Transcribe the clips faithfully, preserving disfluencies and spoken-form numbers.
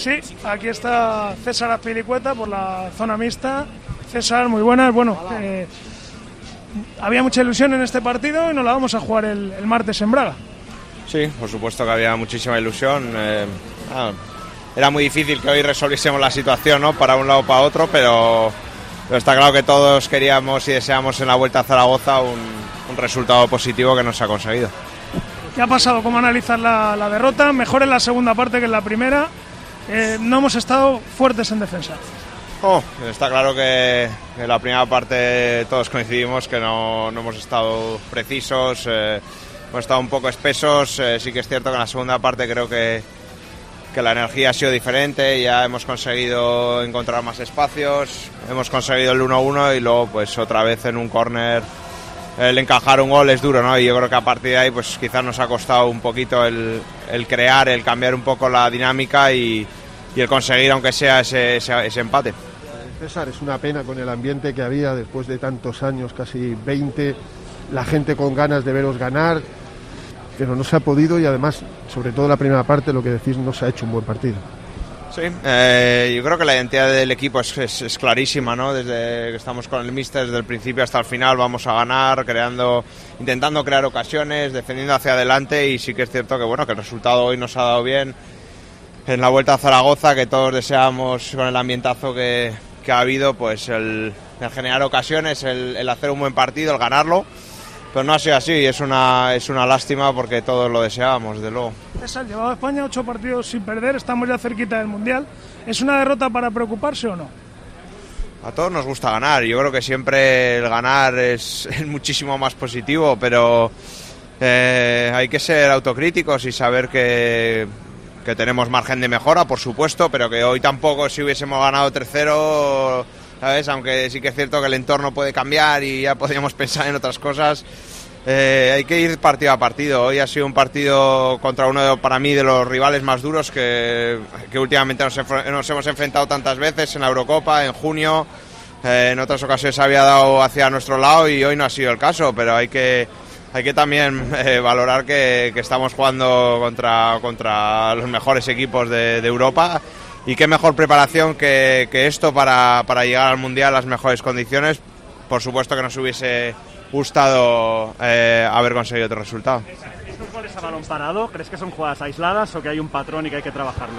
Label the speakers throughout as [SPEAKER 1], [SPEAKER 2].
[SPEAKER 1] Sí, aquí está César Azpilicueta por la zona mixta. César, muy buenas. Bueno, eh, había mucha ilusión en este partido y nos la vamos a jugar el, el martes en Braga.
[SPEAKER 2] Sí, por supuesto que había muchísima ilusión. Eh, ah, era muy difícil que hoy resolviésemos la situación, ¿no? Para un lado o para otro, pero, pero está claro que todos queríamos y deseamos en la Vuelta a Zaragoza un, un resultado positivo que no se ha conseguido.
[SPEAKER 1] ¿Qué ha pasado? ¿Cómo analizar la, la derrota? Mejor en la segunda parte que en la primera. Eh, no hemos estado fuertes en defensa.
[SPEAKER 2] Oh, está claro que en la primera parte todos coincidimos que no, no hemos estado precisos, eh, hemos estado un poco espesos. Eh, sí que es cierto que en la segunda parte creo que, que la energía ha sido diferente, ya hemos conseguido encontrar más espacios, hemos conseguido el uno uno y luego pues otra vez en un córner el encajar un gol es duro, ¿no? Y yo creo que a partir de ahí pues quizás nos ha costado un poquito el, el crear, el cambiar un poco la dinámica y, y el conseguir aunque sea ese, ese, ese empate.
[SPEAKER 3] César, es una pena con el ambiente que había después de tantos años, casi veinte, la gente con ganas de veros ganar, pero no se ha podido y además, sobre todo la primera parte, lo que decís, no se ha hecho un buen partido.
[SPEAKER 2] Sí, eh, yo creo que la identidad del equipo es, es, es clarísima, ¿no? Desde que estamos con el míster, desde el principio hasta el final vamos a ganar, creando, intentando crear ocasiones, defendiendo hacia adelante y sí que es cierto que bueno que el resultado hoy nos ha dado bien en la Vuelta a Zaragoza, que todos deseamos con el ambientazo que, que ha habido, pues el, el generar ocasiones, el, el hacer un buen partido, el ganarlo. Pero no ha sido así y es una, es una lástima porque todos lo deseábamos, desde luego.
[SPEAKER 1] César, llevado a España ocho partidos sin perder, estamos ya cerquita del Mundial. ¿Es una derrota para preocuparse o no?
[SPEAKER 2] A todos nos gusta ganar, yo creo que siempre el ganar es, es muchísimo más positivo, pero eh, hay que ser autocríticos y saber que, que tenemos margen de mejora, por supuesto, pero que hoy tampoco si hubiésemos ganado tres cero... ¿sabes? Aunque sí que es cierto que el entorno puede cambiar y ya podríamos pensar en otras cosas, eh, hay que ir partido a partido. Hoy ha sido un partido contra uno de, para mí de los rivales más duros que, que últimamente nos, nos hemos enfrentado tantas veces en la Eurocopa, en junio, eh, en otras ocasiones había dado hacia nuestro lado y hoy no ha sido el caso, pero hay que, hay que también eh, valorar que, que estamos jugando contra, contra los mejores equipos de, de Europa. Y qué mejor preparación que, que esto para, para llegar al Mundial en las mejores condiciones. Por supuesto que nos hubiese gustado eh, haber conseguido otro resultado.
[SPEAKER 4] ¿Estos goles a balón parado, crees que son jugadas aisladas o que hay un patrón y que hay que trabajarlo?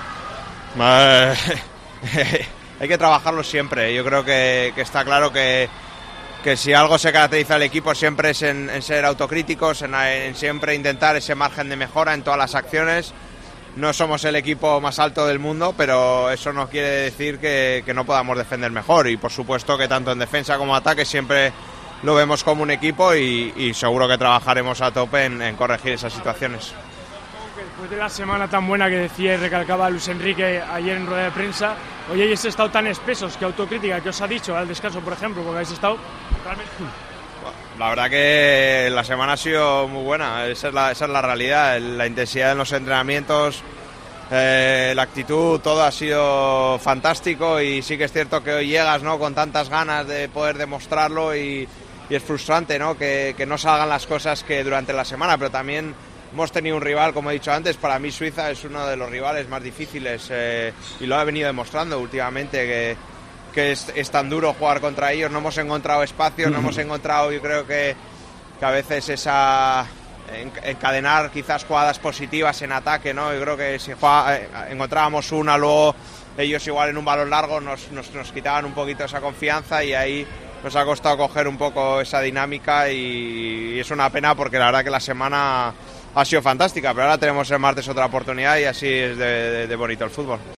[SPEAKER 2] Eh, hay que trabajarlo siempre. Yo creo que, que está claro que, que si algo se caracteriza al equipo siempre es en, en ser autocríticos, en, en siempre intentar ese margen de mejora en todas las acciones. No somos el equipo más alto del mundo, pero eso no quiere decir que, que no podamos defender mejor y por supuesto que tanto en defensa como ataque siempre lo vemos como un equipo y, y seguro que trabajaremos a tope en, en corregir esas situaciones.
[SPEAKER 5] Después de la semana tan buena que decía y recalcaba Luis Enrique ayer en rueda de prensa, hoy habéis estado tan espesos. ¿Qué autocrítica? ¿Qué os ha dicho al descanso, por ejemplo? Porque habéis estado realmente...
[SPEAKER 2] La verdad que la semana ha sido muy buena, esa es la, esa es la realidad, la intensidad en los entrenamientos, eh, la actitud, todo ha sido fantástico y sí que es cierto que hoy llegas, ¿no?, con tantas ganas de poder demostrarlo y, y es frustrante, ¿no?, que, que no salgan las cosas que durante la semana, pero también hemos tenido un rival, como he dicho antes, para mí Suiza es uno de los rivales más difíciles eh, y lo ha venido demostrando últimamente que... que es, es tan duro jugar contra ellos, no hemos encontrado espacios, no hemos encontrado, yo creo que, que a veces esa encadenar quizás jugadas positivas en ataque, ¿no? Yo creo que si juega, eh, encontrábamos una, luego ellos igual en un balón largo nos, nos, nos quitaban un poquito esa confianza y ahí nos ha costado coger un poco esa dinámica y, y es una pena porque la verdad que la semana ha sido fantástica, pero ahora tenemos el martes otra oportunidad y así es de, de, de bonito el fútbol.